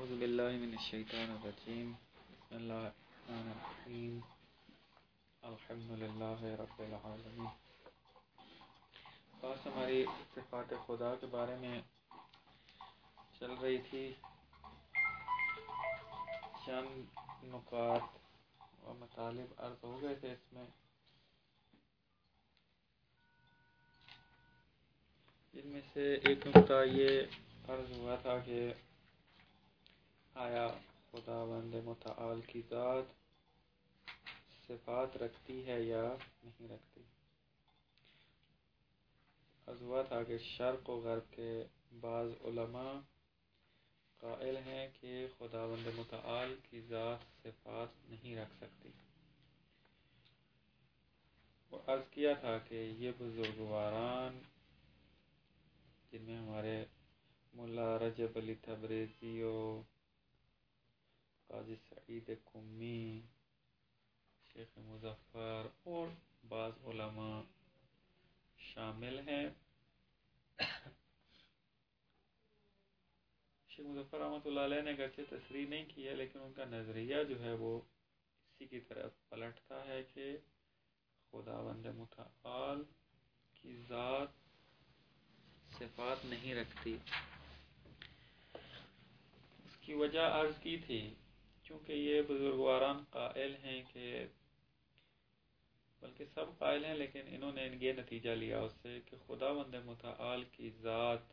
اعوذ باللہ من الشیطان الرجیم بسم اللہ الرحمن الرحیم الحمد للہ رب العالمین۔ بات ہماری صفات خدا کے بارے میں چل رہی تھی۔ چند نکات و مطالب عرض ہو گئے تھے اس میں، جن میں سے ایک نکتہ یہ عرض ہوا تھا کہ آیا خداوند متعال کی ذات صفات رکھتی ہے یا نہیں رکھتی۔ عرض ہوا تھا کہ شرق و غرب کے بعض علماء قائل ہیں کہ خداوند متعال کی ذات صفات نہیں رکھ سکتی، اور عرض کیا تھا کہ یہ بزرگواران جن میں ہمارے ملا رجب علی تبریزی و قاضی سعید قمی، شیخ مظفر اور بعض علماء شامل ہیں۔ شیخ مظفر رحمۃ اللہ علیہ نے اگرچہ تصریح نہیں کی ہے، لیکن ان کا نظریہ جو ہے وہ اسی کی طرف پلٹتا ہے کہ خداوند متعال کی ذات صفات نہیں رکھتی۔ اس کی وجہ عرض کی تھی، چونکہ یہ بزرگواران قائل ہیں کہ، بلکہ سب قائل ہیں، لیکن انہوں نے یہ نتیجہ لیا اس سے کہ خداوند متعال کی ذات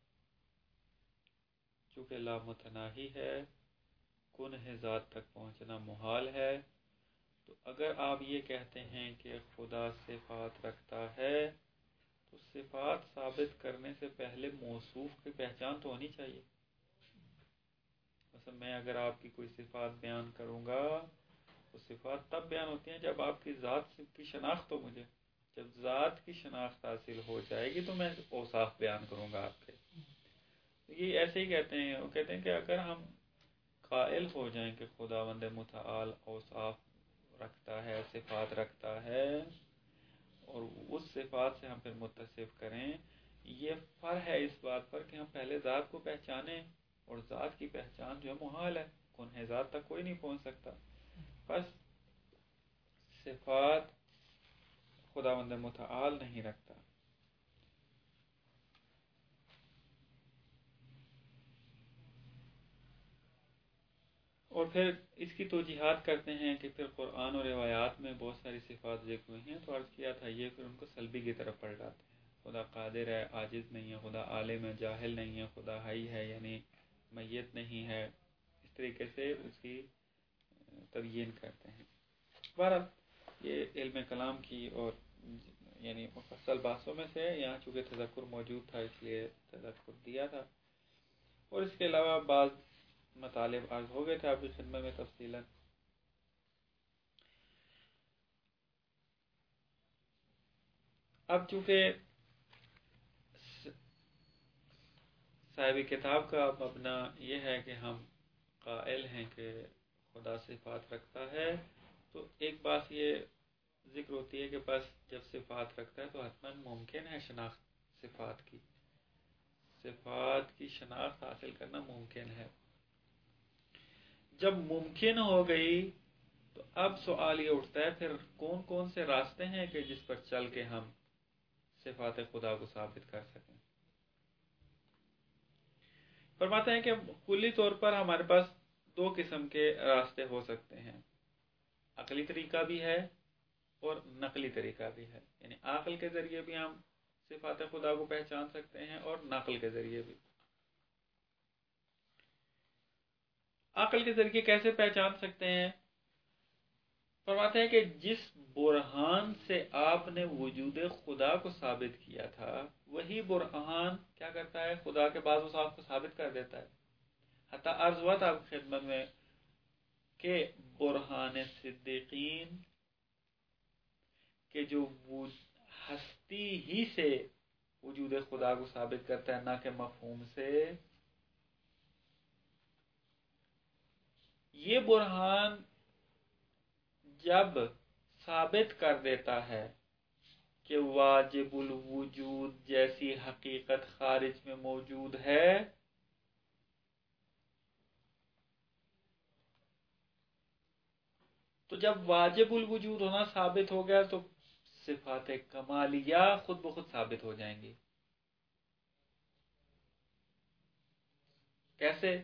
چونکہ لامتناہی ہے، کنہ ذات تک پہنچنا محال ہے، تو اگر آپ یہ کہتے ہیں کہ خدا صفات رکھتا ہے تو صفات ثابت کرنے سے پہلے موصوف کی پہچان تو ہونی چاہیے۔ مثلا میں اگر آپ کی کوئی صفات بیان کروں گا، تو صفات تب بیان ہوتی ہیں جب آپ کی ذات کی شناخت ہو مجھے۔ جب ذات کی شناخت حاصل ہو جائے گی تو میں اوصاف بیان کروں گا آپ کے۔ یہ ایسے ہی کہتے ہیں، وہ کہتے ہیں کہ اگر ہم قائل ہو جائیں کہ خداوند متعال اوصاف رکھتا ہے، صفات رکھتا ہے، اور اس صفات سے ہم پھر متصف کریں، یہ فرق ہے اس بات پر کہ ہم پہلے ذات کو پہچانیں، اور ذات کی پہچان جو ہے محال ہے، کنہ ذات تک کوئی نہیں پہنچ سکتا۔ بس صفات خداوند متعال نہیں رکھتا۔ اور پھر اس کی توجیحات کرتے ہیں کہ پھر قرآن اور روایات میں بہت ساری صفات ذکر ہوئی ہیں، تو عرض کیا تھا یہ پھر ان کو سلبی کی طرف پلٹاتے ہیں۔ خدا قادر ہے، عاجز نہیں ہے، خدا عالم ہے، جاہل نہیں ہے، خدا حی ہے یعنی میت نہیں ہے، اس طریقے سے اس کی تبیین کرتے ہیں۔ بہرحال یہ علم کلام کی اور یعنی مفصل بحثوں میں سے، یہاں چونکہ تذکر موجود تھا اس لیے تذکر دیا تھا، اور اس کے علاوہ بعض مطالب عرض ہو گئے تھے آپ کی خدمت میں تفصیلاً۔ اب چونکہ صاحب کتاب کا مبنا یہ ہے کہ ہم قائل ہیں کہ خدا صفات رکھتا ہے، تو ایک بات یہ ذکر ہوتی ہے کہ بس جب صفات رکھتا ہے تو حتماً ممکن ہے شناخت صفات کی شناخت حاصل کرنا ممکن ہے۔ جب ممکن ہو گئی تو اب سوال یہ اٹھتا ہے پھر کون کون سے راستے ہیں کہ جس پر چل کے ہم صفات خدا کو ثابت کر سکیں۔ فرماتے ہیں کہ کلی طور پر ہمارے پاس دو قسم کے راستے ہو سکتے ہیں، عقلی طریقہ بھی ہے اور نقلی طریقہ بھی ہے، یعنی عقل کے ذریعے بھی ہم صفات خدا کو پہچان سکتے ہیں اور نقل کے ذریعے بھی۔ عقل کے ذریعے کیسے پہچان سکتے ہیں؟ فرماتے ہیں کہ جس برہان سے آپ نے وجود خدا کو ثابت کیا تھا، وہی برہان کیا کرتا ہے؟ خدا کے بعض اوصاف کو ثابت کر دیتا ہے۔ حتیٰ عرض ہوا تھا آپ کی خدمت میں کہ برہان صدیقین کہ جو ہستی ہی سے وجود خدا کو ثابت کرتا ہے، نہ کہ مفہوم سے، یہ برہان جب ثابت کر دیتا ہے کہ واجب الوجود جیسی حقیقت خارج میں موجود ہے، تو جب واجب الوجود ہونا ثابت ہو گیا تو صفات کمالیہ خود بخود ثابت ہو جائیں گی. کیسے؟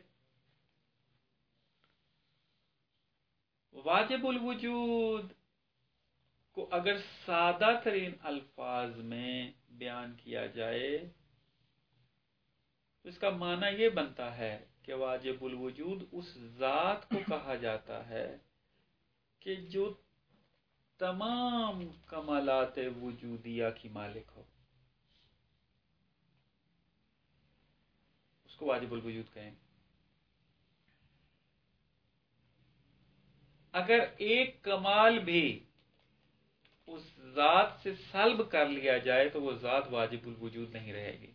واجب الوجود کو اگر سادہ ترین الفاظ میں بیان کیا جائے تو اس کا معنی یہ بنتا ہے کہ واجب الوجود اس ذات کو کہا جاتا ہے کہ جو تمام کمالات وجودیہ کی مالک ہو، اس کو واجب الوجود کہیں. اگر ایک کمال بھی اس ذات سے سلب کر لیا جائے تو وہ ذات واجب الوجود نہیں رہے گی.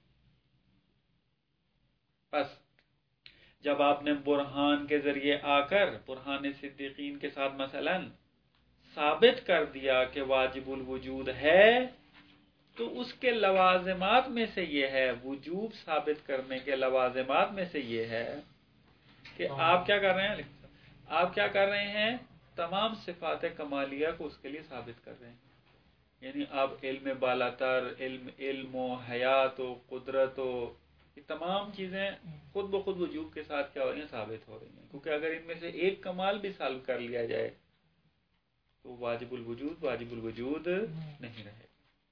بس جب آپ نے برہان کے ذریعے آ کر برہان صدیقین کے ساتھ مثلا ثابت کر دیا کہ واجب الوجود ہے تو اس کے لوازمات میں سے یہ ہے، وجوب ثابت کرنے کے لوازمات میں سے یہ ہے کہ آپ کیا کر رہے ہیں؟ آپ کیا کر رہے ہیں؟ تمام صفات کمالیہ کو اس کے لیے ثابت کر رہے ہیں. یعنی آپ علم بالاتر، علم و حیات و قدرت و یہ تمام چیزیں خود بخود وجوب کے ساتھ کیا ہو رہی ہیں؟ ثابت ہو رہی ہیں. کیونکہ اگر ان میں سے ایک کمال بھی سالب کر لیا جائے تو واجب الوجود نہیں رہے.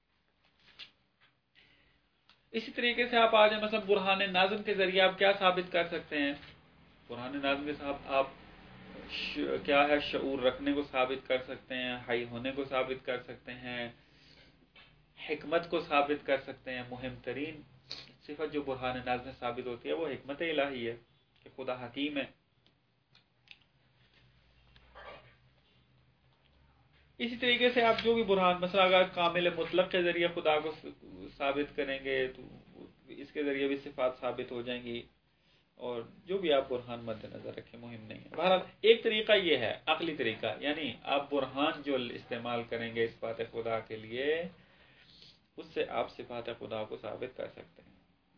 اسی طریقے سے آپ آ جائیں مثلا برہان ناظم کے ذریعے آپ کیا ثابت کر سکتے ہیں؟ برہان ناظم کے ساتھ آپ کیا ہے؟ شعور رکھنے کو ثابت کر سکتے ہیں، حی ہونے کو ثابت کر سکتے ہیں، حکمت کو ثابت کر سکتے ہیں. مہم ترین صفت جو برہان ناظم میں ثابت ہوتی ہے وہ حکمت الہی ہے کہ خدا حکیم ہے. اسی طریقے سے آپ جو بھی برہان مثلا اگر کامل مطلق کے ذریعے خدا کو ثابت کریں گے تو اس کے ذریعے بھی صفات ثابت ہو جائیں گی. اور جو بھی آپ برہان مد نظر رکھیں مہم نہیں ہے. بہرحال ایک طریقہ یہ ہے عقلی طریقہ، یعنی آپ برہان جو استعمال کریں گے صفات خدا کے لیے اس سے آپ صفات خدا کو ثابت کر سکتے ہیں.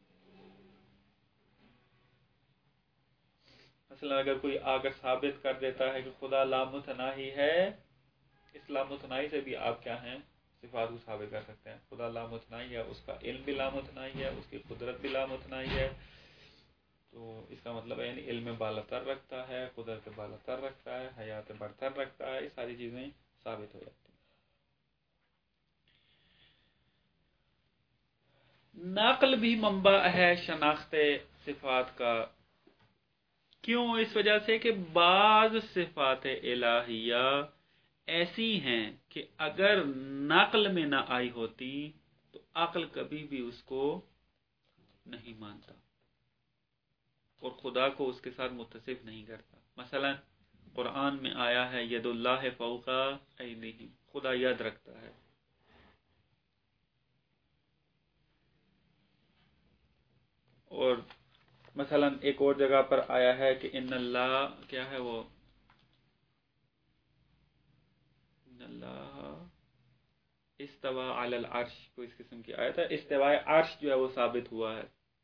مثلا اگر کوئی آ کر ثابت کر دیتا ہے کہ خدا لامتناہی ہے، اس لامتناہی سے بھی آپ کیا ہیں؟ صفات کو ثابت کر سکتے ہیں. خدا لامتناہی ہے، اس کا علم بھی لامتناہی ہے، اس کی قدرت بھی لامتناہی ہے. تو اس کا مطلب ہے یعنی علم بالاتر رکھتا ہے، قدرت بالاتر رکھتا ہے، حیات برتر رکھتا ہے. یہ ساری چیزیں ثابت ہو جاتی ہیں. نقل بھی منبع ہے شناخت صفات کا. کیوں؟ اس وجہ سے کہ بعض صفات الہیہ ایسی ہیں کہ اگر نقل میں نہ آئی ہوتی تو عقل کبھی بھی اس کو نہیں مانتا اور خدا کو اس کے ساتھ متصف نہیں کرتا. مثلا قرآن میں آیا ہے ید اللہ فوق ایدیہم، خدا ید رکھتا ہے. اور مثلا ایک اور جگہ پر آیا ہے کہ ان اللہ کیا ہے وہ ان اللہ استوى علی العرش، کوئی اس قسم کی آیت ہے. استواء عرش جو ہے وہ ثابت ہوا ہے،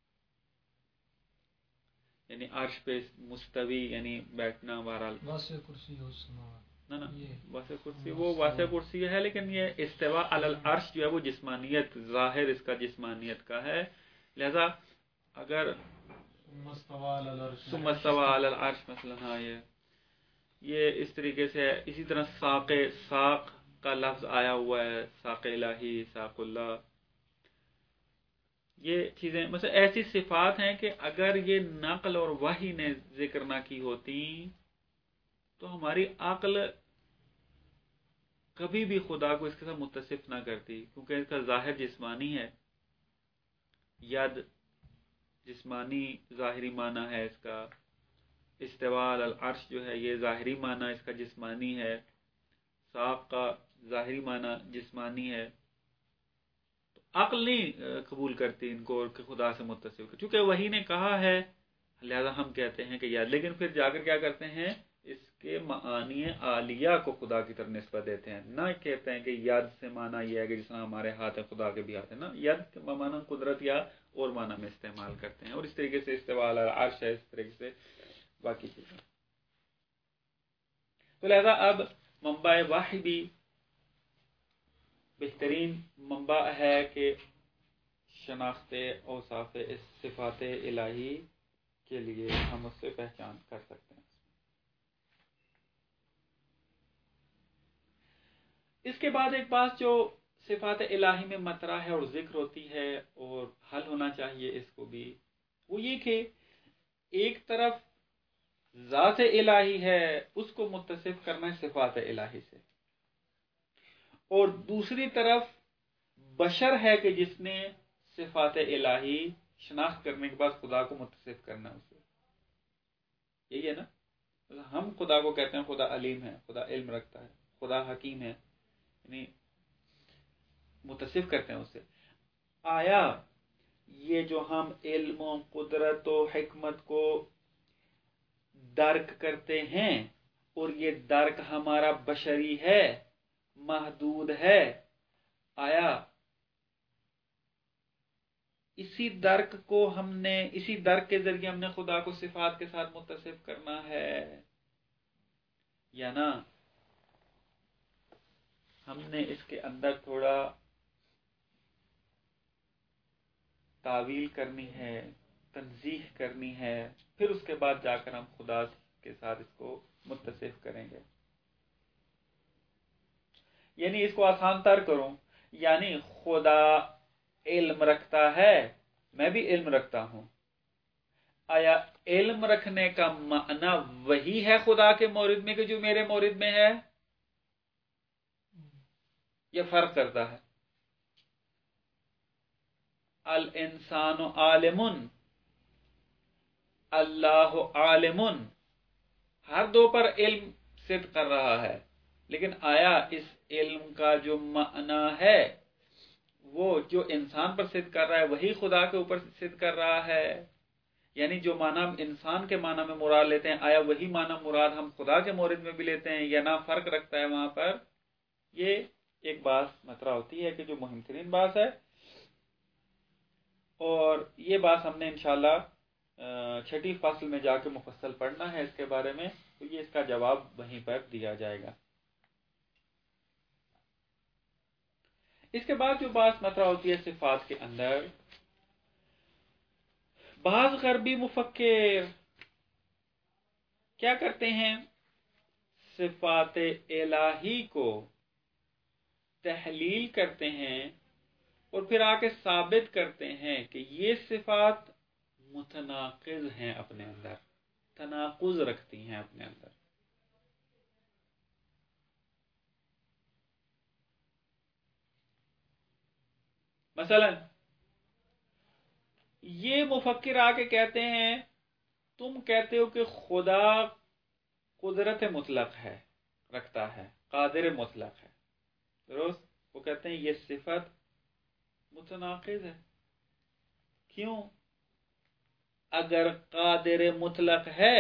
یعنی عرش پہ مستوی یعنی بیٹھنا. بہرحال واسع کرسی ہو سماوات، نہ واسع کرسی وہ واسع کرسی ہے، لیکن یہ استواء علی العرش جو ہے وہ جسمانیت، ظاہر اس کا جسمانیت کا ہے. لہذا اگر ثم استوى علی العرش مثلا، ہاں یہ اس طریقے سے. اسی طرح ساق کا لفظ آیا ہوا ہے، ساق الہی، ساق اللہ. یہ چیزیں مثلا ایسی صفات ہیں کہ اگر یہ نقل اور وحی نے ذکر نہ کی ہوتی تو ہماری عقل کبھی بھی خدا کو اس کے ساتھ متصف نہ کرتی، کیونکہ اس کا ظاہر جسمانی ہے. ید جسمانی ظاہری معنی ہے اس کا. استواء علی العرش جو ہے یہ ظاہری معنی اس کا جسمانی ہے. ساق کا ظاہری معنی جسمانی ہے. تو عقل نہیں قبول کرتی ان کو کہ خدا سے متصف، چونکہ وحی نے کہا ہے لہذا ہم کہتے ہیں کہ یاد. لیکن پھر جا کر کیا کرتے ہیں؟ اس کے معانی عالیہ کو خدا کی طرف نسبت دیتے ہیں. نہ کہتے ہیں کہ ید سے معنی یہ ہے کہ جس طرح ہمارے ہاتھ ہے خدا کے بھی ہاتھ ہے. نا، ید کے معنی قدرت یا اور معنی میں استعمال کرتے ہیں. اور اس طریقے سے استواء علی العرش ہے، اس طریقے سے باقی چیزیں. تو لہذا اب منبع وحی بھی بہترین منبع ہے کہ شناخت اوصاف صفات الہی کے لیے ہم اس سے پہچان کر سکتے ہیں۔ اس کے بعد ایک بات جو صفات الہی میں مطرح ہے اور ذکر ہوتی ہے اور حل ہونا چاہیے اس کو بھی، وہ یہ کہ ایک طرف ذات الہی ہے، اس کو متصف کرنا ہے صفات الہی سے، اور دوسری طرف بشر ہے کہ جس نے صفات الہی شناخت کرنے کے بعد خدا کو متصف کرنا ہے اسے۔ یہی ہے نا، ہم خدا کو کہتے ہیں خدا علیم ہے، خدا علم رکھتا ہے، خدا حکیم ہے، یعنی متصف کرتے ہیں اسے۔ آیا یہ جو ہم علم و قدرت و حکمت کو درک کرتے ہیں اور یہ درک ہمارا بشری ہے، محدود ہے، آیا اسی درک کے ذریعے ہم نے خدا کو صفات کے ساتھ متصف کرنا ہے یا نہ ہم نے اس کے اندر تھوڑا تعویل کرنی ہے، تنزیح کرنی ہے، پھر اس کے بعد جا کر ہم خدا کے ساتھ اس کو متصف کریں گے۔ یعنی اس کو آسان تر کروں، یعنی خدا علم رکھتا ہے، میں بھی علم رکھتا ہوں، آیا علم رکھنے کا معنی وہی ہے خدا کے مورد میں کہ جو میرے مورد میں ہے، یہ فرق کرتا ہے؟ الانسان عالم، اللہ عالم، ہر دو پر علم صدق کر رہا ہے، لیکن آیا اس علم کا جو معنی ہے وہ جو انسان پر صدق کر رہا ہے وہی خدا کے اوپر صدق کر رہا ہے؟ یعنی جو معنی ہم انسان کے معنی میں مراد لیتے ہیں، آیا وہی معنی مراد ہم خدا کے مورد میں بھی لیتے ہیں یا نہ فرق رکھتا ہے وہاں پر؟ یہ ایک بات مطرح ہوتی ہے کہ جو مہم ترین بات ہے، اور یہ بات ہم نے انشاءاللہ چھٹی فصل میں جا کے مفصل پڑھنا ہے اس کے بارے میں، تو یہ اس کا جواب وہیں پر دیا جائے گا۔ اس کے بعد جو بات مطرح ہوتی ہے صفات کے اندر، بعض غربی مفکر کیا کرتے ہیں، صفات الہی کو تحلیل کرتے ہیں اور پھر آ کے ثابت کرتے ہیں کہ یہ صفات متناقض ہیں، اپنے اندر تناقض رکھتی ہیں اپنے اندر۔ مثلا یہ مفکر آ کے کہتے ہیں، تم کہتے ہو کہ خدا قدرت مطلق ہے، رکھتا ہے، قادر مطلق ہے، درست؟ وہ کہتے ہیں یہ صفت متناقض ہے۔ کیوں؟ اگر قادر مطلق ہے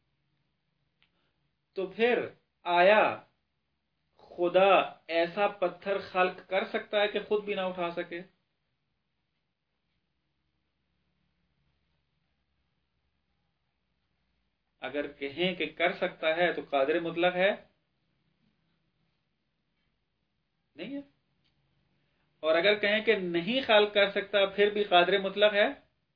تو پھر آیا خدا ایسا پتھر خلق کر سکتا ہے کہ خود بھی نہ اٹھا سکے؟ اگر کہیں کہ کر سکتا ہے تو قادر مطلق ہے نہیں ہے، اور اگر کہیں کہ نہیں خلق کر سکتا پھر بھی قادر مطلق ہے۔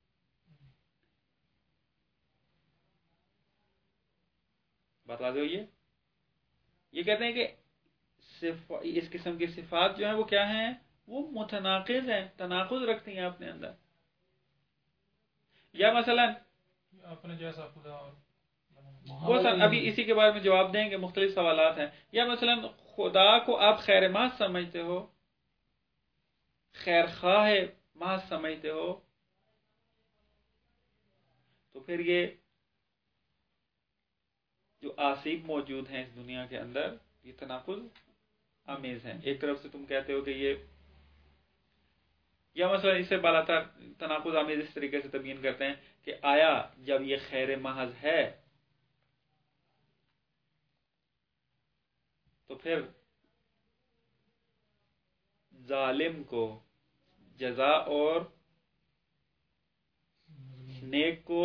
بات واضح ہوئی ہے؟ یہ کہتے ہیں کہ اس قسم کی صفات جو ہیں وہ کیا ہیں، وہ متناقض ہیں، تناقض رکھتی ہیں اپنے اندر۔ یا مثلا اپنے جیسا خدا، وہ سر ابھی اسی کے بارے میں جواب دیں گے، مختلف سوالات ہیں۔ یا مثلا خدا کو آپ خیر محض سمجھتے ہو، خیر خواہ محض سمجھتے ہو، تو پھر یہ جو آسیب موجود ہیں اس دنیا کے اندر یہ تناقض آمیز ہیں۔ ایک طرف سے تم کہتے ہو کہ یہ، یا مثلا اس سے بالاتر تناقض آمیز اس طریقے سے تبیین کرتے ہیں کہ آیا جب یہ خیر محض ہے تو پھر ظالم کو جزا اور نیک کو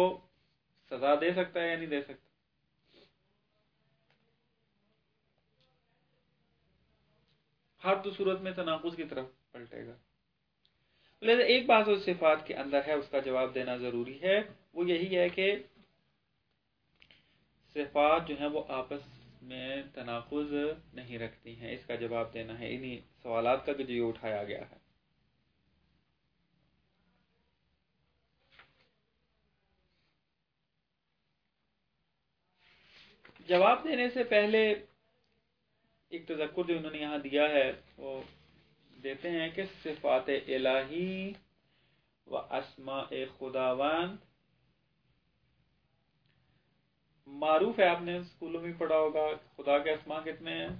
سزا دے سکتا ہے یا نہیں دے سکتا؟ ہر دو صورت میں تناقض کی طرف پلٹے گا. لہذا ایک بات جو صفات کے اندر ہے اس کا جواب دینا ضروری ہے، وہ یہی ہے کہ صفات جو ہیں وہ آپس میں تناقض نہیں رکھتی ہیں. اس کا جواب دینا ہے انہی سوالات کا جو یہ اٹھایا گیا ہے. جواب دینے سے پہلے ایک تذکر جو انہوں نے یہاں دیا ہے وہ دیتے ہیں کہ صفات الہی و اسماء خداوند معروف ہے، آپ نے اسکولوں میں پڑھا ہوگا. خدا کے اسماء کتنے ہیں؟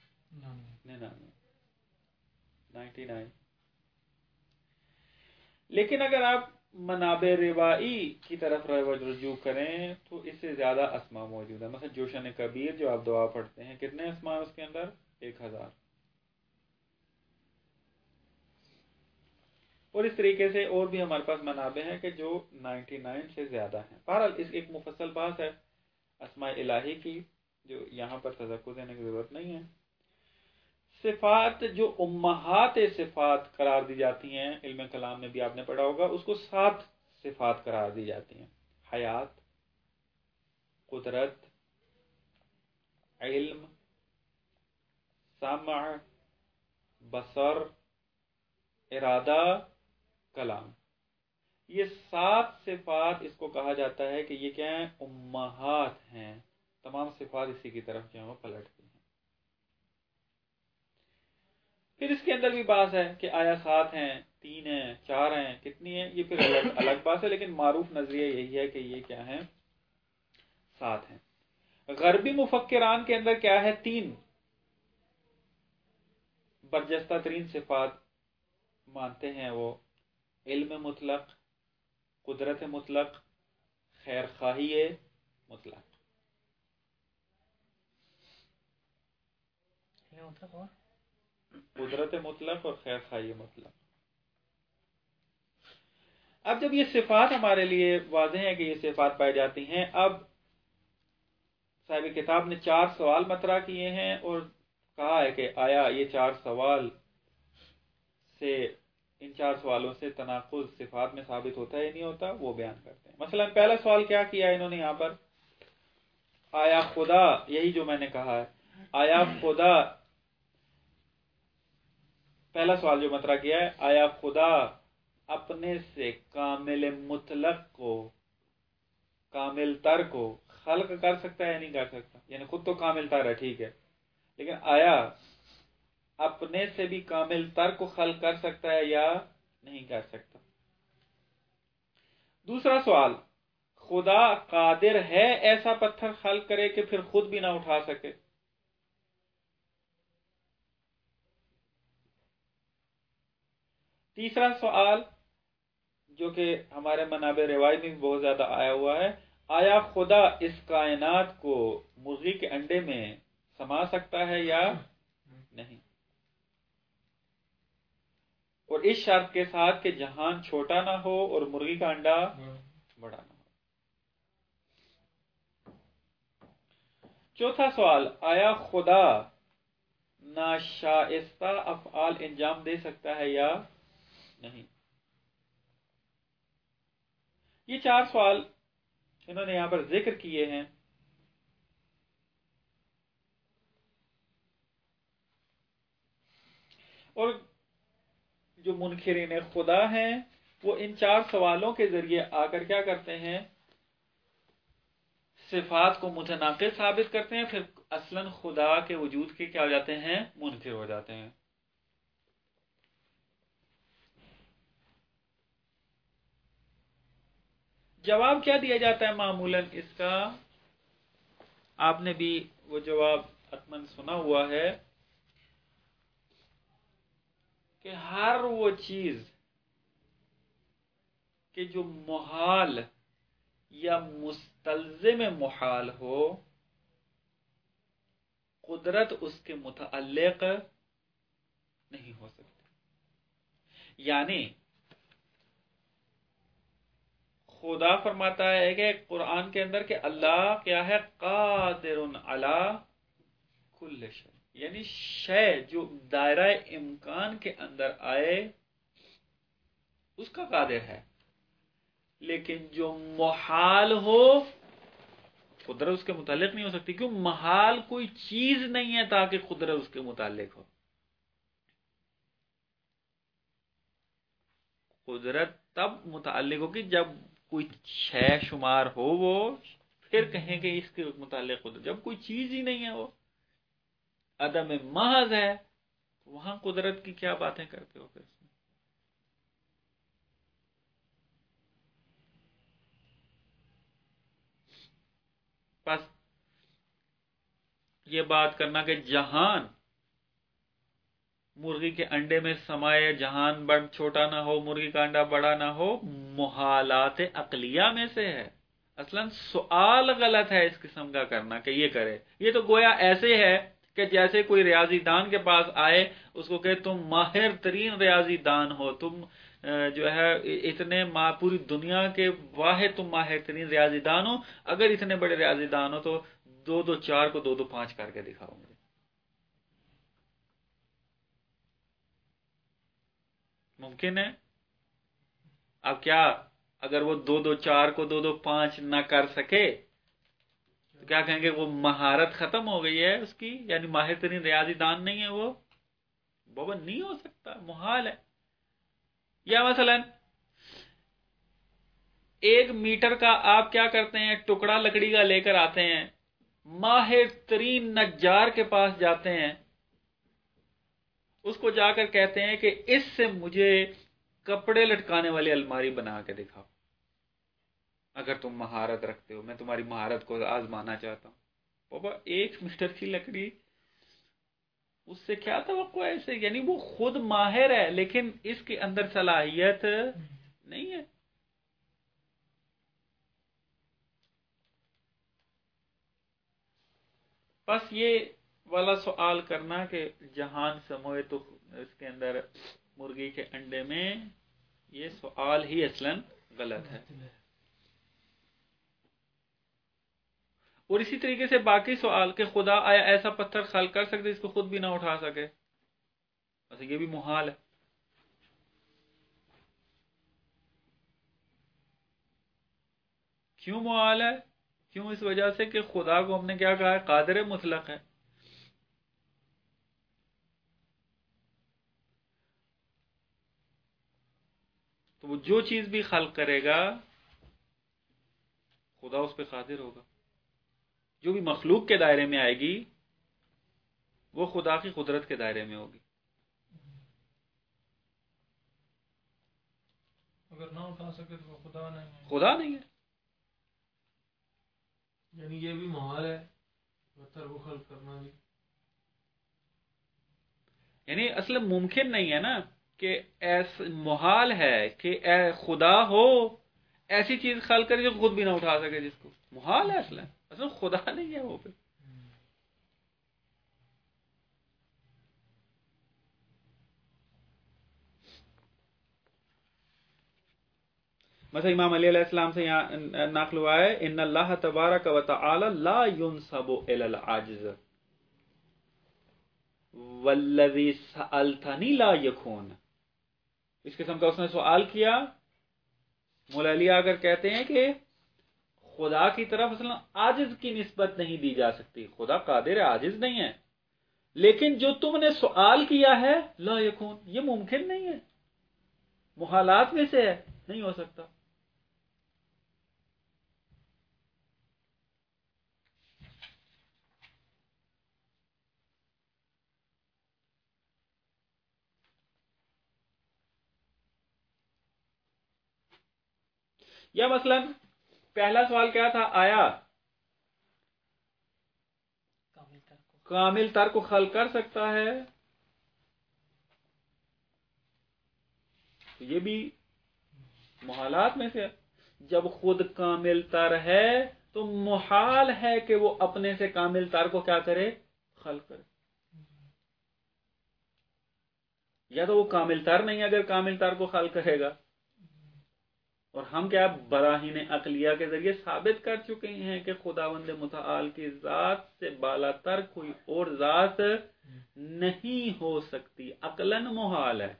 99. لیکن اگر آپ منابع روایی کی طرف رجوع کریں تو اس سے زیادہ اسماء موجود ہیں. مثلا جوشن کبیر جو آپ دعا پڑھتے ہیں، کتنے اسماء اس کے اندر؟ 1000. اور اس طریقے سے اور بھی ہمارے پاس منابع ہیں کہ جو 99 سے زیادہ ہیں. بہرحال اس ایک مفصل بحث ہے اسماء الہی کی، جو یہاں پر تذکر دینے کی ضرورت نہیں ہے. صفات جو امہات صفات قرار دی جاتی ہیں، علم کلام میں بھی آپ نے پڑھا ہوگا، اس کو 7 صفات قرار دی جاتی ہیں: حیات، قدرت، علم، سمع، بصر، ارادہ، کلام. یہ 7 صفات اس کو کہا جاتا ہے کہ یہ کیا ہیں؟ امہات ہیں. تمام صفات اسی کی طرف جو ہیں وہ پلٹتی ہیں. پھر اس کے اندر بھی بات ہے کہ آیا 7 ہیں، 3 ہیں، 4 ہیں، کتنی ہیں؟ یہ پھر الگ بات ہے، لیکن معروف نظریہ یہی ہے کہ یہ کیا ہیں؟ 7 ہیں. غربی مفکران کے اندر کیا ہے؟ 3 برجستہ ترین صفات مانتے ہیں. وہ علم مطلق، قدرت مطلق، خیر خواہی مطلق. قدرت مطلق اور خیر خواہی مطلق. اب جب یہ صفات ہمارے لیے واضح ہے کہ یہ صفات پائی جاتی ہیں، اب صاحب کتاب نے 4 سوال مطرح کیے ہیں اور کہا ہے کہ آیا یہ 4 سوال سے، ان 4 سوالوں سے تناقض صفات میں ثابت ہوتا ہے یا نہیں ہوتا، وہ بیان کرتے ہیں. مثلا پہلا سوال کیا کیا انہوں نے یہاں پر؟ آیا خدا، یہی جو میں نے کہا ہے، آیا خدا، پہلا سوال جو مطرح کیا ہے، آیا خدا اپنے سے کامل مطلق کو، کامل تر کو خلق کر سکتا ہے یا نہیں کر سکتا؟ یعنی خود تو کامل تر ہے، ٹھیک ہے، لیکن آیا اپنے سے بھی کامل تر کو خلق کر سکتا ہے یا نہیں کر سکتا؟ دوسرا سوال، خدا قادر ہے ایسا پتھر خلق کرے کہ پھر خود بھی نہ اٹھا سکے؟ تیسرا سوال جو کہ ہمارے منابع روایت میں بھی بہت زیادہ آیا ہوا ہے، آیا خدا اس کائنات کو مرغی کے انڈے میں سما سکتا ہے یا نہیں؟ اور اس شرط کے ساتھ کہ جہان چھوٹا نہ ہو اور مرغی کا انڈا بڑا نہ ہو. چوتھا سوال، آیا خدا ناشائستہ افعال انجام دے سکتا ہے یا نہیں؟ یہ 4 سوال انہوں نے یہاں پر ذکر کیے ہیں. اور جو منکرین خدا ہیں وہ ان 4 سوالوں کے ذریعے آ کر کیا کرتے ہیں؟ صفات کو متناقض ثابت کرتے ہیں، پھر اصلاً خدا کے وجود کے کیا ہو جاتے ہیں؟ منکر ہو جاتے ہیں. جواب کیا دیا جاتا ہے معمولاً اس کا؟ آپ نے بھی وہ جواب حتماً سنا ہوا ہے کہ ہر وہ چیز کہ جو محال یا مستلزم محال ہو، قدرت اس کے متعلق نہیں ہو سکتی. یعنی خدا فرماتا ہے کہ قرآن کے اندر کہ اللہ کیا ہے؟ قادر علی کل شیء، یعنی شے جو دائرہ امکان کے اندر آئے اس کا قادر ہے، لیکن جو محال ہو قدرت اس کے متعلق نہیں ہو سکتی، کیوں؟ محال کوئی چیز نہیں ہے تاکہ قدرت اس کے متعلق ہو۔ قدرت تب متعلق ہوگی جب کوئی شے شمار ہو، وہ پھر کہیں کہ اس کے متعلق قدرت۔ جب کوئی چیز ہی نہیں ہے، وہ عدم محض ہے، وہاں قدرت کی کیا باتیں کرتے ہو پھر؟ بس یہ بات کرنا کہ جہان مرغی کے انڈے میں سمائے، جہان بڑا چھوٹا نہ ہو، مرغی کا انڈا بڑا نہ ہو، محالات عقلیہ میں سے ہے۔ اصلا سوال غلط ہے اس قسم کا کرنا کہ یہ کرے۔ یہ تو گویا ایسے ہے کہ جیسے کوئی ریاضی دان کے پاس آئے، اس کو کہ تم ماہر ترین ریاضی دان ہو، تم جو ہے اتنے پوری دنیا کے واحد تم ماہر ترین ریاضی دان ہو، اگر اتنے بڑے ریاضی دان ہو تو 2 2 4 کو 2 2 5 کر کے دکھاؤ مجھے۔ ممکن ہے؟ اب کیا اگر وہ 2 2 4 کو 2 2 5 نہ کر سکے تو کیا کہیں گے وہ مہارت ختم ہو گئی ہے اس کی، یعنی ماہر ترین ریاضی دان نہیں ہے وہ؟ بابا نہیں ہو سکتا، محال ہے۔ یا مثلا 1 میٹر کا آپ کیا کرتے ہیں، ٹکڑا لکڑی کا لے کر آتے ہیں، ماہر ترین نجار کے پاس جاتے ہیں، اس کو جا کر کہتے ہیں کہ اس سے مجھے کپڑے لٹکانے والی الماری بنا کے دکھاؤ، اگر تم مہارت رکھتے ہو، میں تمہاری مہارت کو آزمانا چاہتا ہوں۔ بابا 1 میٹر کی لکڑی، اس سے کیا توقع ہے اسے؟ یعنی وہ خود ماہر ہے لیکن اس کے اندر صلاحیت نہیں ہے۔ بس یہ والا سوال کرنا کہ جہان سموئے تو اس کے اندر مرغی کے انڈے میں، یہ سوال ہی اصلاً غلط ہے۔ اور اسی طریقے سے باقی سوال کہ خدا آیا ایسا پتھر خلق کر سکتے اس کو خود بھی نہ اٹھا سکے، بس یہ بھی محال ہے۔ کیوں محال ہے؟ کیوں؟ اس وجہ سے کہ خدا کو ہم نے کیا کہا ہے؟ قادر مطلق ہے۔ تو وہ جو چیز بھی خلق کرے گا خدا اس پہ قادر ہوگا۔ جو بھی مخلوق کے دائرے میں آئے گی وہ خدا کی قدرت کے دائرے میں ہوگی۔ اگر نہ اٹھا سکے تو وہ خدا نہیں ہے۔ خدا نہیں ہے، یعنی یہ بھی محال ہے پتھر کو خلق کرنا بھی۔ یعنی اصل ممکن نہیں ہے نا کہ ایسا محال ہے کہ اے خدا ہو ایسی چیز خلق کرے جو خود بھی نہ اٹھا سکے، جس کو محال ہے اصل خدا نہیں ہے وہ پھر۔ مثلا امام علی علیہ السلام سے یہاں نقل ہوا ہے ان اللہ تبارک و تعالی لا ينسب الى العاجز والذی سألتنی لا یکون۔ اس قسم کا اس نے سوال کیا، مولا علی آ کر کہتے ہیں کہ خدا کی طرف اصلا عاجز کی نسبت نہیں دی جا سکتی، خدا قادر عاجز نہیں ہے، لیکن جو تم نے سوال کیا ہے لا یکون، یہ ممکن نہیں ہے، محالات میں سے ہے، نہیں ہو سکتا۔ یا مثلا پہلا سوال کیا تھا؟ آیا کامل تر کو خلق کر سکتا ہے؟ تو یہ بھی محالات میں سے ہے۔ جب خود کامل تر ہے تو محال ہے کہ وہ اپنے سے کامل تر کو کیا کرے؟ خلق کرے۔ یا تو وہ کامل تر نہیں اگر کامل تر کو خلق کرے گا، اور ہم کیا براہین عقلیہ کے ذریعے ثابت کر چکے ہیں کہ خداوند متعال کی ذات سے بالا تر کوئی اور ذات نہیں ہو سکتی، عقلاً محال ہے۔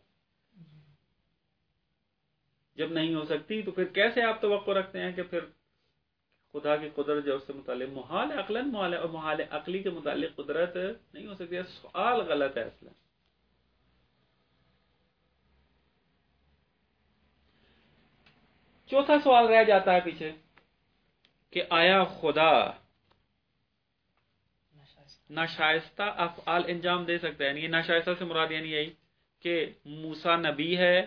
جب نہیں ہو سکتی تو پھر کیسے آپ توقع رکھتے ہیں کہ پھر خدا کی قدرت جو اس سے متعلق محال ہے، عقلاً محال ہے، اور محال عقلی کے متعلق قدرت نہیں ہو سکتی؟ سوال غلط ہے اصلا۔ چوتھا سوال رہ جاتا ہے پیچھے کہ آیا خدا ناشائستہ افعال انجام دے سکتا ہے؟ یعنی ناشائستہ سے مراد یعنی یہی کہ موسیٰ نبی ہے،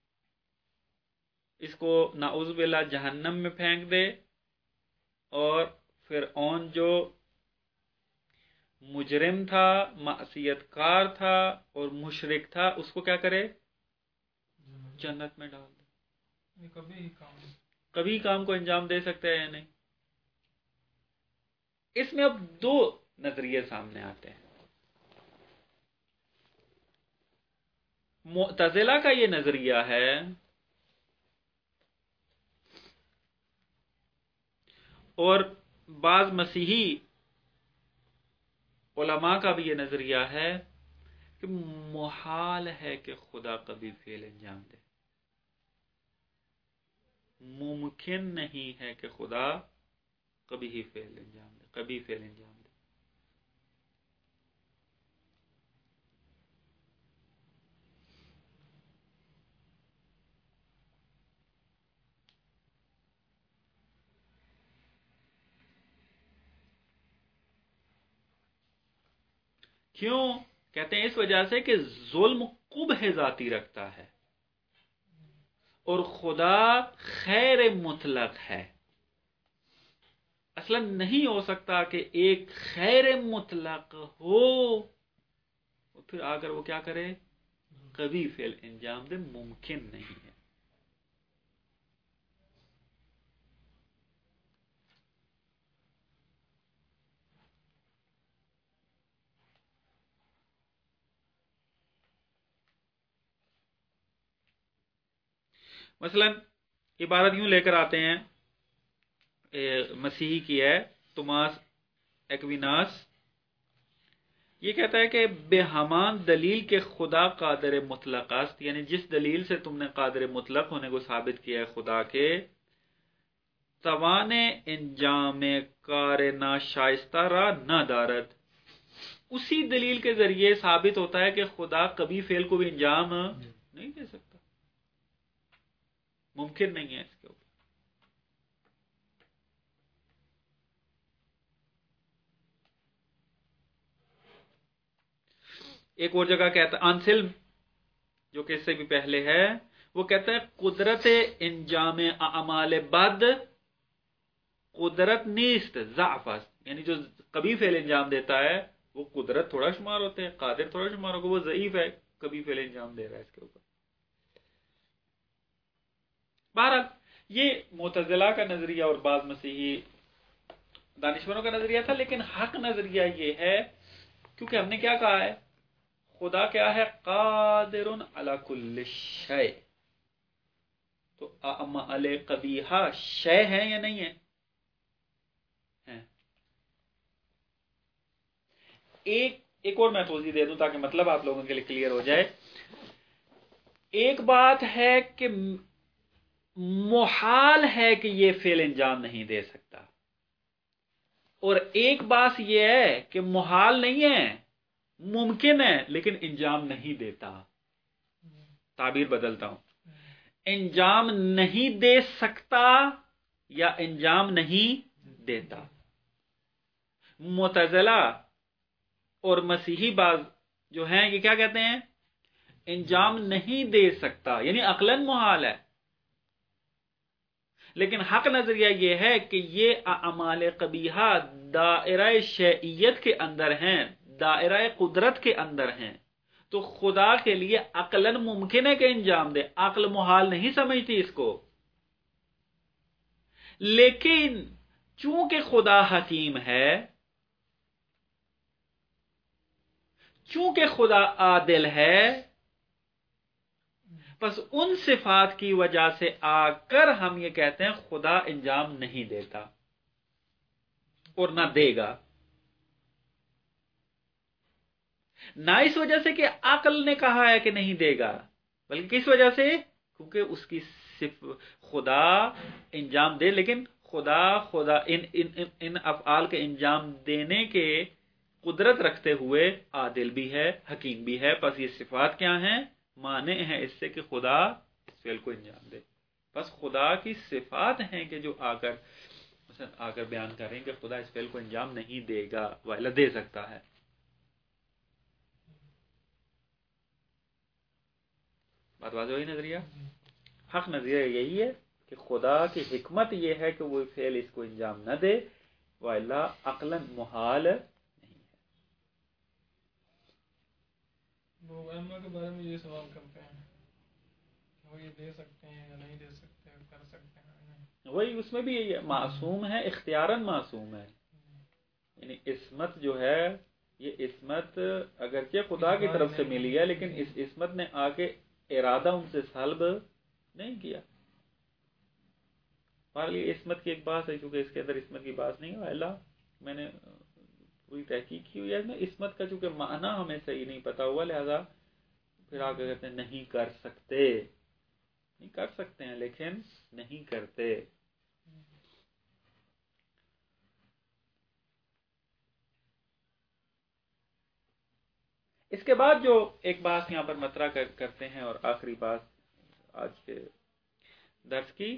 اس کو نعوذ باللہ جہنم میں پھینک دے، اور فرعون جو مجرم تھا، معصیت کار تھا اور مشرک تھا، اس کو کیا کرے؟ جنت میں ڈال دے۔ کبھی کام کو انجام دے سکتا ہے یا نہیں؟ اس میں اب دو نظریے سامنے آتے ہیں۔ معتزلہ کا یہ نظریہ ہے اور بعض مسیحی علماء کا بھی یہ نظریہ ہے کہ محال ہے کہ خدا کبھی فعل انجام دے، ممکن نہیں ہے کہ خدا کبھی ہی فعل انجام دے، کبھی فعل انجام دے۔ کیوں؟ کہتے ہیں اس وجہ سے کہ ظلم قبح ذاتی رکھتا ہے اور خدا خیر مطلق ہے۔ اصلا نہیں ہو سکتا کہ ایک خیر مطلق ہو اور پھر آ کر وہ کیا کرے؟ کبھی فعل انجام دے، ممکن نہیں ہے۔ مثلا عبارت یوں لے کر آتے ہیں، مسیحی کی ہے، توماس ایکویناس، یہ کہتا ہے کہ بے ہمان دلیل کے خدا قادر مطلق است، یعنی جس دلیل سے تم نے قادر مطلق ہونے کو ثابت کیا ہے خدا کے، توان انجام کار ناشائستہ را نہ دارد، اسی دلیل کے ذریعے ثابت ہوتا ہے کہ خدا کبھی فعل کو بھی انجام نہیں دے سکتا، ممکن نہیں ہے اس کے اوپر۔ ایک اور جگہ کہتا ہے انسلم، جو کہ اس سے بھی پہلے ہے، وہ کہتا ہے قدرت انجام اعمال بد قدرت نیست ضعف است، یعنی جو کبھی فعل انجام دیتا ہے وہ قدرت تھوڑا شمار ہوتے ہیں، قادر تھوڑا شمار ہوگا، وہ ضعیف ہے، کبھی فعل انجام دے رہا ہے اس کے اوپر۔ بہرحال یہ معتزلہ کا نظریہ اور بعض مسیحی دانشوروں کا نظریہ تھا، لیکن حق نظریہ یہ ہے، کیونکہ ہم نے کیا کہا ہے؟ خدا کیا ہے؟ قادر علی کل شیء، تو اعمال قبیحہ شے ہیں یا نہیں ہے؟ ایک اور میں توضیح دے دوں تاکہ مطلب آپ لوگوں کے لیے کلیئر ہو جائے۔ ایک بات ہے کہ محال ہے کہ یہ فعل انجام نہیں دے سکتا، اور ایک بات یہ ہے کہ محال نہیں ہے، ممکن ہے لیکن انجام نہیں دیتا۔ تعبیر بدلتا ہوں، انجام نہیں دے سکتا یا انجام نہیں دیتا۔ معتزلہ اور مسیحی بعض جو ہیں یہ کیا کہتے ہیں؟ انجام نہیں دے سکتا، یعنی عقلاً محال ہے، لیکن حق نظریہ یہ ہے کہ یہ اعمال قبیحہ دائرہ شیعیت کے اندر ہیں، دائرہ قدرت کے اندر ہیں، تو خدا کے لیے عقلاً ممکن ہے کہ انجام دے، عقل محال نہیں سمجھتی اس کو، لیکن چونکہ خدا حکیم ہے، چونکہ خدا عادل ہے، بس ان صفات کی وجہ سے آ کر ہم یہ کہتے ہیں خدا انجام نہیں دیتا اور نہ دے گا، نہ اس وجہ سے کہ عقل نے کہا ہے کہ نہیں دے گا، بلکہ کس وجہ سے؟ کیونکہ اس کی خدا انجام دے، لیکن خدا ان افعال کے انجام دینے کے قدرت رکھتے ہوئے عادل بھی ہے، حکیم بھی ہے۔ پس یہ صفات کیا ہیں؟ مانع ہیں اس سے کہ خدا اس فعل کو انجام دے۔ بس خدا کی صفات ہیں کہ جو آ کر بیان کریں کہ خدا اس فعل کو انجام نہیں دے گا، وإلا دے سکتا ہے۔ بات واضح ہوئی؟ نظریہ حق نظریہ یہی ہے کہ خدا کی حکمت یہ ہے کہ وہ فعل اس کو انجام نہ دے، وإلا عقلاً محال نہیں ہے۔ وہ علماء کے بارے میں یہ سوال کرتے ہیں کہ وہ یہ دے سکتے ہیں یا نہیں دے سکتے، کر سکتے ہیں؟ وہی اس میں بھی یہی ہے، معصوم ہے، اختیاراً معصوم ہے، یعنی عصمت جو ہے، یہ عصمت اگرچہ خدا کی طرف سے ملی ہے، لیکن اس عصمت نے آ کے ارادہ ان سے سلب نہیں کیا۔ یہ عصمت کی ایک بات ہے، کیونکہ اس کے اندر عصمت کی بات نہیں ہے، اللہ میں نے پوری تحقیق کی ہوئی ہے، عصمت کا چونکہ معنی ہمیں صحیح نہیں پتا ہوا، لہذا پھر آگے کہتے ہیں نہیں کر سکتے، نہیں کر سکتے ہیں لیکن نہیں کرتے۔ اس کے بعد جو ایک بات یہاں پر مطرح کرتے ہیں، اور آخری بات آج کے درس کی،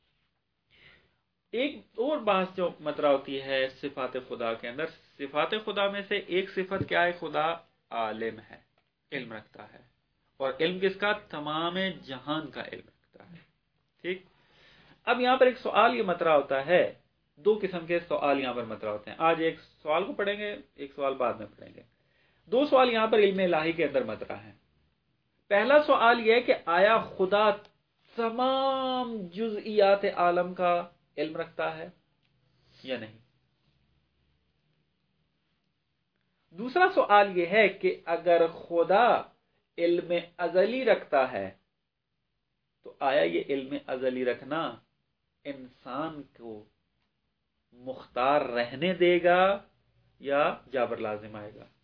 ایک اور بات جو مطرح ہوتی ہے صفات خدا کے اندر، صفات خدا میں سے ایک صفت کیا ہے؟ خدا عالم ہے، علم رکھتا ہے، اور علم کس کا؟ تمام جہان کا علم رکھتا ہے۔ ٹھیک، اب یہاں پر ایک سوال یہ مطرح ہوتا ہے، دو قسم کے سوال یہاں پر مطرح ہوتے ہیں۔ آج ایک سوال کو پڑھیں گے، ایک سوال بعد میں پڑھیں گے۔ دو سوال یہاں پر علم الہی کے اندر مطرح ہیں۔ پہلا سوال یہ ہے کہ آیا خدا تمام جزئیات عالم کا علم رکھتا ہے یا نہیں؟ دوسرا سوال یہ ہے کہ اگر خدا علم ازلی رکھتا ہے تو آیا یہ علم ازلی رکھنا انسان کو مختار رہنے دے گا یا جابر لازم آئے گا؟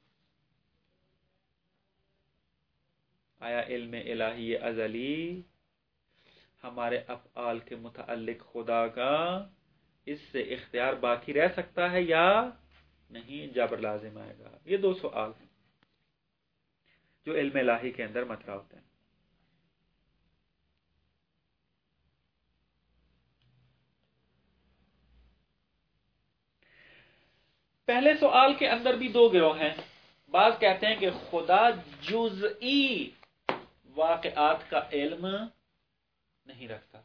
آیا علم الہی ازلی ہمارے افعال کے متعلق خدا کا اس سے اختیار باقی رہ سکتا ہے یا نہیں، جابر لازم آئے گا؟ یہ دو سوال ہیں جو علم الہی کے اندر مطرح ہوتے ہیں۔ پہلے سوال کے اندر بھی دو گروہ ہیں۔ بعض کہتے ہیں کہ خدا جزئی واقعات کا علم نہیں رکھتا۔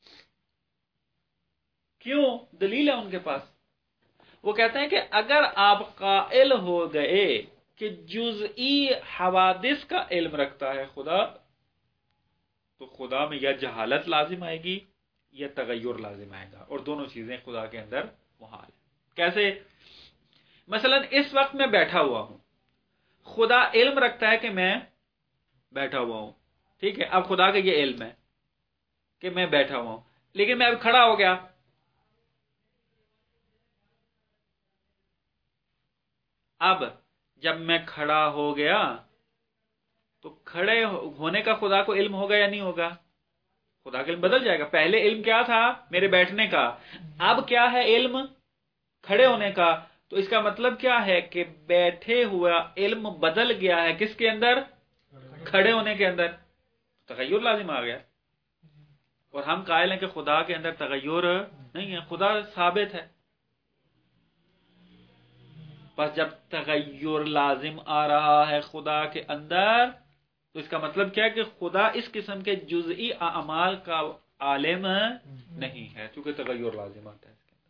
کیوں؟ دلیل ہے ان کے پاس۔ وہ کہتے ہیں کہ اگر آپ قائل ہو گئے کہ جزئی حوادث کا علم رکھتا ہے خدا، تو خدا میں یا جہالت لازم آئے گی یا تغیر لازم آئے گا، اور دونوں چیزیں خدا کے اندر محال ہیں۔ کیسے؟ مثلا اس وقت میں بیٹھا ہوا ہوں، خدا علم رکھتا ہے کہ میں بیٹھا ہوا ہوں، ٹھیک ہے، اب خدا کا یہ علم ہے کہ میں بیٹھا ہوا ہوں، لیکن میں اب کھڑا ہو گیا۔ اب جب میں کھڑا ہو گیا تو کھڑے ہونے کا خدا کو علم ہوگا یا نہیں ہوگا؟ خدا کا علم بدل جائے گا۔ پہلے علم کیا تھا؟ میرے بیٹھنے کا، اب کیا ہے؟ علم کھڑے ہونے کا۔ تو اس کا مطلب کیا ہے کہ بیٹھے ہوا علم بدل گیا ہے کس کے اندر؟ کھڑے ہونے کے اندر۔ تغیر لازم آ گیا، اور ہم قائل ہیں کہ خدا کے اندر تغیر نہیں ہے، خدا ثابت ہے۔ بس جب تغیر لازم آ رہا ہے خدا کے اندر، تو اس کا مطلب کیا ہے کہ خدا اس قسم کے جزئی اعمال کا عالم نہیں ہے، چونکہ تغیر لازم آتا ہے اس کے اندر۔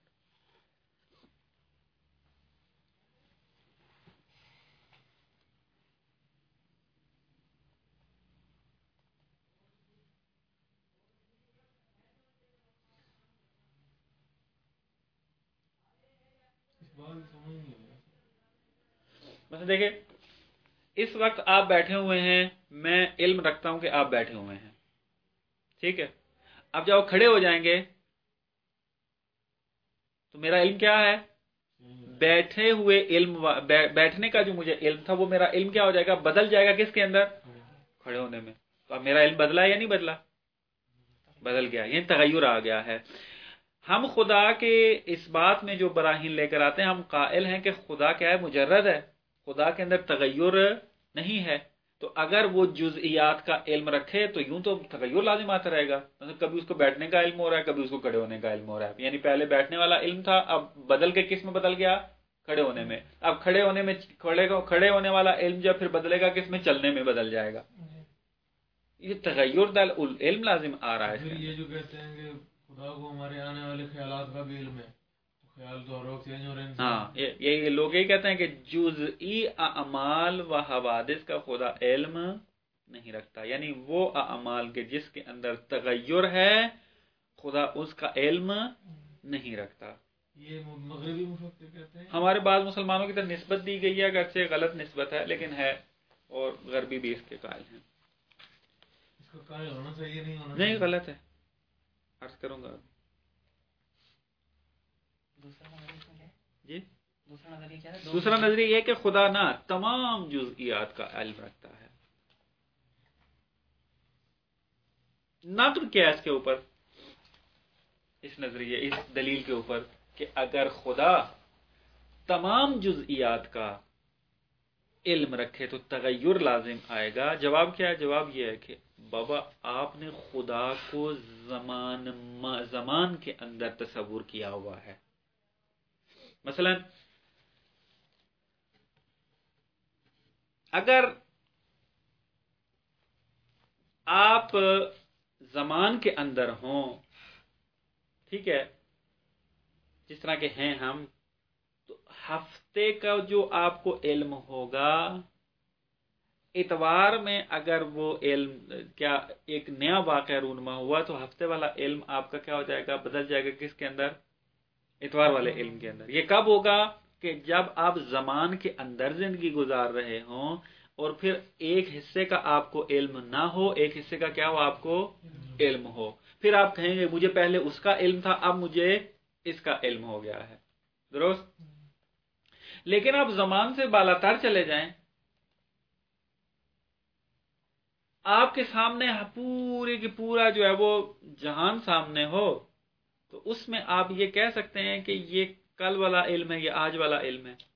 مثلا دیکھیں، اس وقت آپ بیٹھے ہوئے ہیں، میں علم رکھتا ہوں کہ آپ بیٹھے ہوئے ہیں، ٹھیک ہے. اب جب کھڑے ہو جائیں گے تو میرا علم کیا ہے؟ بیٹھے ہوئے علم، بیٹھنے کا جو مجھے علم تھا وہ میرا علم کیا ہو جائے گا؟ بدل جائے گا کس کے اندر؟ کھڑے ہونے میں. تو اب میرا علم بدلا یا نہیں بدلا؟ بدل گیا، یہ تغیر آ گیا ہے. ہم خدا کے اس بات میں جو براہین لے کر آتے ہیں، ہم قائل ہیں کہ خدا کیا ہے؟ مجرد ہے، خدا کے اندر تغیر نہیں ہے. تو اگر وہ جزئیات کا علم رکھے تو یوں تو تغیر لازم آتا رہے گا. مطلب کبھی اس کو بیٹھنے کا علم ہو رہا ہے، کبھی اس کو کھڑے ہونے کا علم ہو رہا ہے. یعنی پہلے بیٹھنے والا علم تھا، اب بدل کے کس میں بدل گیا؟ کھڑے ہونے میں. اب کھڑے ہونے میں کھڑے ہونے والا علم جب پھر بدلے گا کس میں؟ چلنے میں بدل جائے گا. یہ تغیر دل علم لازم آ رہا ہے. پھر یہ جو کہتے ہیں کہ خدا کو ہمارے آنے والے خیالات کا بھی علم ہے، تو خیال تو ہر وقت چینج ہو رہے ہیں. ہاں، یہ لوگ یہ کہتے ہیں کہ جزئی اعمال و حوادث کا خدا علم نہیں رکھتا. یعنی وہ اعمال کے جس کے اندر تغیر ہے خدا اس کا علم نہیں رکھتا. یہ مغربی مفکر کہتے ہیں. ہمارے بعض مسلمانوں کی طرف نسبت دی گئی ہے، اگرچہ غلط نسبت ہے لیکن ہے، اور غربی بھی اس کے قائل ہیں. اس کا قائل ہونا چاہیے، نہیں ہونا نہیں، غلط ہے. عرض کروں گا جی. دوسرا نظریہ یہ کہ خدا نہ تمام جزئیات کا علم رکھتا ہے. نہ تو کیا اس کے اوپر، اس نظریے، اس دلیل کے اوپر کہ اگر خدا تمام جزئیات کا علم رکھے تو تغیر لازم آئے گا. جواب کیا ہے؟ جواب یہ ہے کہ بابا آپ نے خدا کو زمان کے اندر تصور کیا ہوا ہے. مثلا اگر آپ زمان کے اندر ہوں، ٹھیک ہے، جس طرح کے ہیں ہم، تو ہفتے کا جو آپ کو علم ہوگا، اتوار میں اگر وہ علم کیا ایک نیا واقعہ رونما ہوا تو ہفتے والا علم آپ کا کیا ہو جائے گا؟ بدل جائے گا کس کے اندر؟ اتوار والے علم کے اندر. یہ کب ہوگا؟ کہ جب آپ زمان کے اندر زندگی گزار رہے ہوں اور پھر ایک حصے کا آپ کو علم نہ ہو، ایک حصے کا کیا ہو؟ آپ کو علم ہو. پھر آپ کہیں گے مجھے پہلے اس کا علم تھا، اب مجھے اس کا علم ہو گیا ہے. درست؟ لیکن آپ زمان سے بالاتر چلے جائیں، آپ کے سامنے پورے کی پورا جو ہے وہ جہان سامنے ہو، تو اس میں آپ یہ کہہ سکتے ہیں کہ یہ کل والا علم ہے، یہ آج والا علم ہے؟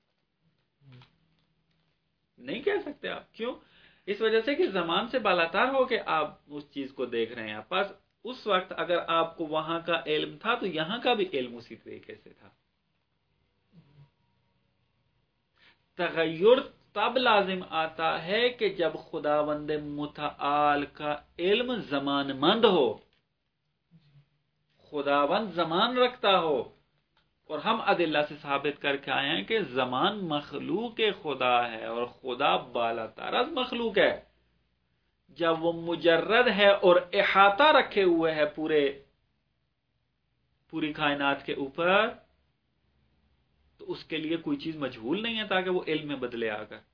نہیں کہہ سکتے آپ. کیوں؟ اس وجہ سے کہ زمان سے بالاتر ہو کہ آپ اس چیز کو دیکھ رہے ہیں. آپ پاس اس وقت اگر آپ کو وہاں کا علم تھا تو یہاں کا بھی علم اسی طریقے سے تھا. تغیر تب لازم آتا ہے کہ جب خداوند متعال کا علم زمان مند ہو، خداوند زمان رکھتا ہو. اور ہم ادلہ سے ثابت کر کے آئے ہیں کہ زمان مخلوق خدا ہے اور خدا بالاتر از مخلوق ہے. جب وہ مجرد ہے اور احاطہ رکھے ہوئے ہے پوری کائنات کے اوپر، تو اس کے لیے کوئی چیز مجہول نہیں ہے تاکہ وہ علم میں بدلے آ کر.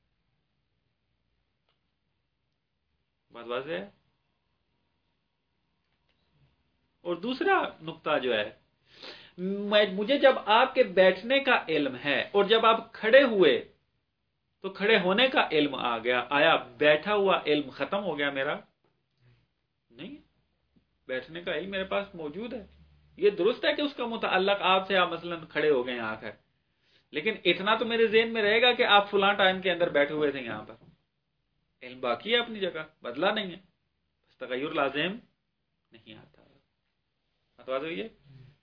بات واضح ہے. اور دوسرا نقطہ جو ہے، مجھے جب آپ کے بیٹھنے کا علم ہے اور جب آپ کھڑے ہوئے تو کھڑے ہونے کا علم آ گیا، آیا بیٹھا ہوا علم ختم ہو گیا میرا؟ نہیں، بیٹھنے کا علم میرے پاس موجود ہے. یہ درست ہے کہ اس کا متعلق آپ سے، آپ مثلا کھڑے ہو گئے آ کر، لیکن اتنا تو میرے ذہن میں رہے گا کہ آپ فلاں ٹائم کے اندر بیٹھے ہوئے تھے یہاں پر. علم باقی ہے اپنی جگہ، بدلا نہیں ہے. بس تغیر لازم نہیں آتا. بات ہوئی ہے.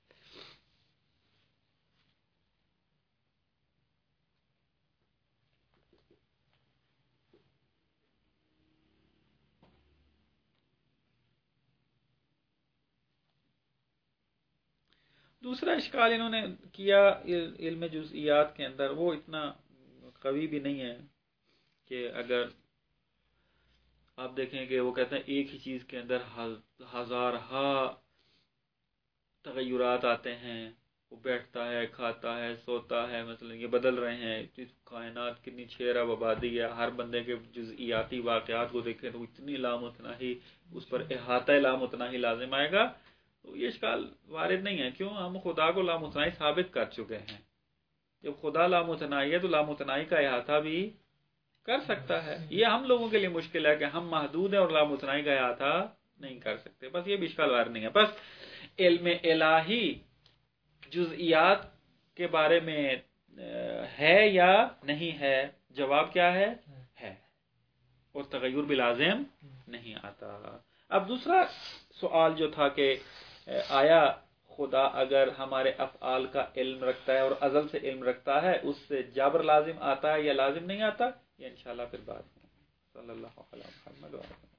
دوسرا اشکال انہوں نے کیا علم جزئیات کے اندر، وہ اتنا قوی بھی نہیں ہے کہ اگر آپ دیکھیں کہ وہ کہتے ہیں ایک ہی چیز کے اندر ہزارہا تغیرات آتے ہیں وہ بیٹھتا ہے، کھاتا ہے، سوتا ہے، مثلا یہ بدل رہے ہیں، کائنات کتنی 6 ارب آبادی ہے، ہر بندے کے جزئیاتی واقعات کو دیکھیں تو اتنی لامتناہی، اس پر احاطہ لامتناہی لازم آئے گا، تو یہ اشکال وارد نہیں ہے. کیوں؟ ہم خدا کو لامتناہی ثابت کر چکے ہیں. جب خدا لامتناہی ہے تو لامتناہی کا احاطہ بھی کر سکتا ہے. یہ ہم لوگوں کے لیے مشکل ہے کہ ہم محدود ہیں اور لامتناہی کا احاطہ نہیں کر سکتے. بس یہ بھی اشکال وارد نہیں ہے. بس علم الہی جزئیات کے بارے میں ہے یا نہیں ہے؟ جواب کیا ہے؟ ہے. اور تغیر بھی لازم نہیں آتا. اب دوسرا سوال جو تھا کہ آیا خدا اگر ہمارے افعال کا علم رکھتا ہے اور ازل سے علم رکھتا ہے، اس سے جبر لازم آتا ہے یا لازم نہیں آتا؟ یہ انشاءاللہ پھر بعد میں. صلی اللہ علیہ وسلم.